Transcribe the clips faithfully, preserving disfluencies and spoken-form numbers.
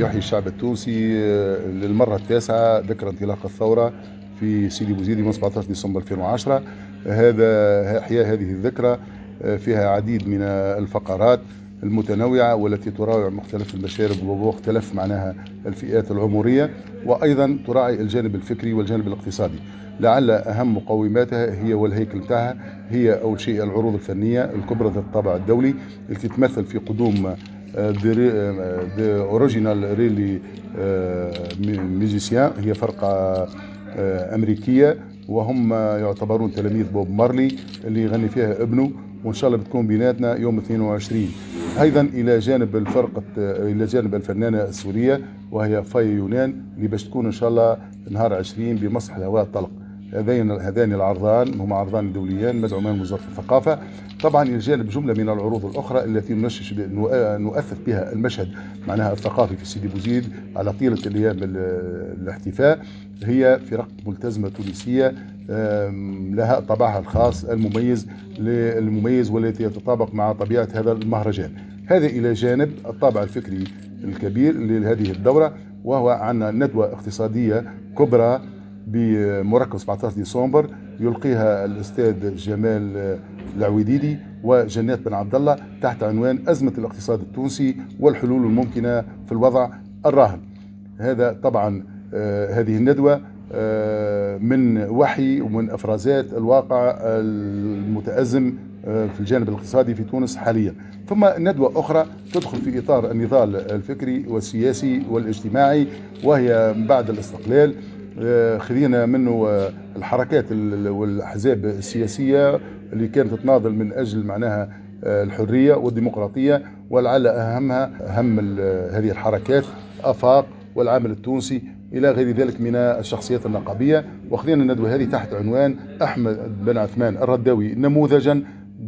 يحيي الشعب التونسي للمرة التاسعة ذكرى انطلاق الثورة في سيدي بوزيدي من سبعة عشر ديسمبر ألفين وعشرة. هذا إحياء هذه الذكرى فيها عديد من الفقرات المتنوعة والتي تراعي مختلف المشارب ومختلف معناها الفئات العمرية، وأيضا تراعي الجانب الفكري والجانب الاقتصادي. لعل أهم مقوماتها هي والهيكل نتاعها هي أول شيء العروض الفنية الكبرى ذات الطابع الدولي التي تتمثل في قدوم ذا اوريجينال ريلي ميوزيسيان، هي فرقة أمريكية وهم يعتبرون تلاميذ بوب مارلي اللي يغني فيها ابنه، وإن شاء الله بتكون بيناتنا يوم اثنين وعشرين. أيضا إلى جانب الفرقة إلى جانب الفنانة السورية وهي فاي يونان اللي باش تكون إن شاء الله نهار عشرين بمسرح الهواء الطلق. هذين هذان العرضان هما عرضان دوليان مدعومان من وزارة الثقافة، طبعا إلى جانب جملة من العروض الأخرى التي نؤثث بها المشهد معناها الثقافي في سيدي بوزيد على طيلة الأيام الاحتفاء. هي فرق ملتزمة تونسية لها طابعها الخاص المميز المميز والتي يتطابق مع طبيعة هذا المهرجان. هذا إلى جانب الطابع الفكري الكبير لهذه الدورة، وهو عندنا ندوة اقتصادية كبرى بمركز سبعة عشر ديسمبر يلقيها الأستاذ جمال العويديدي وجنات بن عبد الله تحت عنوان أزمة الاقتصاد التونسي والحلول الممكنة في الوضع الراهن. هذا طبعا آه هذه الندوة آه من وحي ومن أفرازات الواقع المتأزم آه في الجانب الاقتصادي في تونس حاليا. ثم ندوة أخرى تدخل في إطار النضال الفكري والسياسي والاجتماعي، وهي بعد الاستقلال خذينا منه الحركات والأحزاب السياسية اللي كانت تناضل من أجل معناها الحرية والديمقراطية، ولعل أهمها أهم هذه الحركات آفاق والعامل التونسي إلى غير ذلك من الشخصيات النقابية. وخذينا الندوة هذه تحت عنوان أحمد بن عثمان الرداوي نموذجا،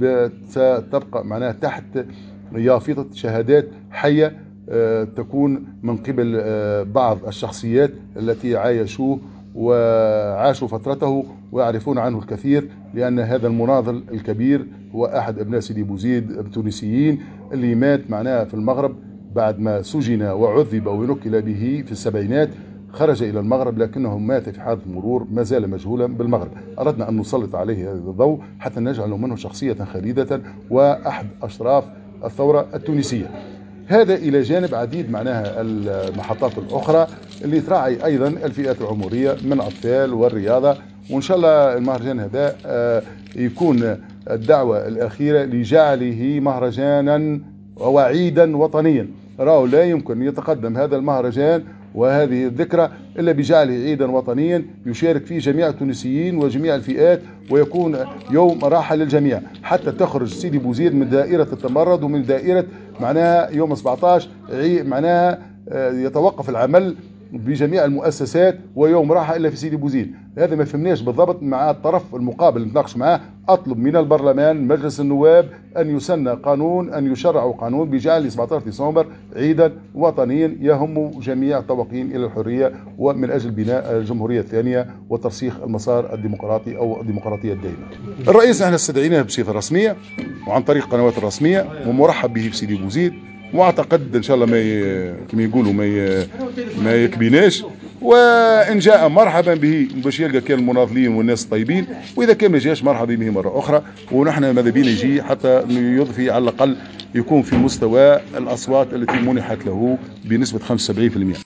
ستبقى معناها تحت يافطة شهادات حية تكون من قبل بعض الشخصيات التي عايشوه وعاشوا فترته ويعرفون عنه الكثير، لأن هذا المناضل الكبير هو أحد أبناء سيدي بوزيد التونسيين اللي مات معناها في المغرب بعد ما سجن وعذب ونكل به في السبعينات. خرج إلى المغرب لكنه مات في حادث مرور ما زال مجهولا بالمغرب. أردنا أن نسلط عليه هذا الضوء حتى نجعل منه شخصية خالدة وأحد أشراف الثورة التونسية. هذا إلى جانب عديد معناها المحطات الأخرى اللي تراعي أيضا الفئات العمرية من أطفال والرياضة. وإن شاء الله المهرجان هذا يكون الدعوة الأخيرة لجعله مهرجانا وعيدا وطنيا. راهو لا يمكن يتقدم هذا المهرجان وهذه الذكرى إلا بجعله عيدا وطنيا يشارك فيه جميع التونسيين وجميع الفئات، ويكون يوم راحة للجميع حتى تخرج سيدي بوزيد من دائرة التمرد ومن دائرة معناها يوم سبعة عشر معناها يتوقف العمل بجميع المؤسسات ويوم راحة إلا في سيدي بوزيد. هذا ما فهمناش بالضبط مع الطرف المقابل نتناقش معاه. أطلب من البرلمان مجلس النواب أن يسن قانون أن يشرع قانون بجعل سبعة عشر ديسمبر عيدا وطنيا يهم جميع الطواقين إلى الحرية ومن أجل بناء الجمهورية الثانية وترسيخ المسار الديمقراطي أو الديمقراطية الدائمة. الرئيس احنا استدعيناه بصفة رسمية وعن طريق القنوات الرسمية ومرحب به في سيدي بوزيد، واعتقد ان شاء الله ما ي... كما يقولوا ما ي... ما يكبيناش، وان جاء مرحبا به باش يلقى كان المناضلين والناس الطيبين، واذا كان ما جاش مرحبا به مره اخرى. ونحن ماذا بينا يجي حتى يضفي على الاقل يكون في مستوى الاصوات التي منحت له بنسبه خمسة وسبعين بالمئة.